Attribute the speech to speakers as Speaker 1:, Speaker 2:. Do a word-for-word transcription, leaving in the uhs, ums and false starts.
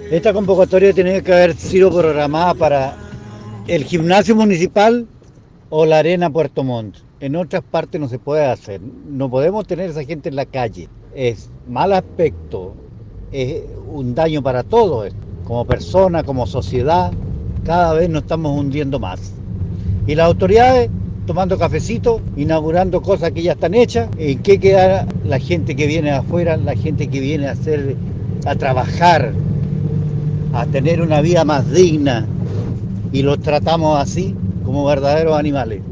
Speaker 1: Esta convocatoria tiene que haber sido programada para el gimnasio municipal o la arena Puerto Montt. En otras partes no se puede hacer. No podemos tener esa gente en la calle. Es mal aspecto, es un daño para todos, como persona, como sociedad. Cada vez nos estamos hundiendo más. Y las autoridades tomando cafecito, inaugurando cosas que ya están hechas. ¿En qué queda la gente que viene de afuera, la gente que viene a hacer, a trabajar, a tener una vida más digna? Y los tratamos así, como verdaderos animales.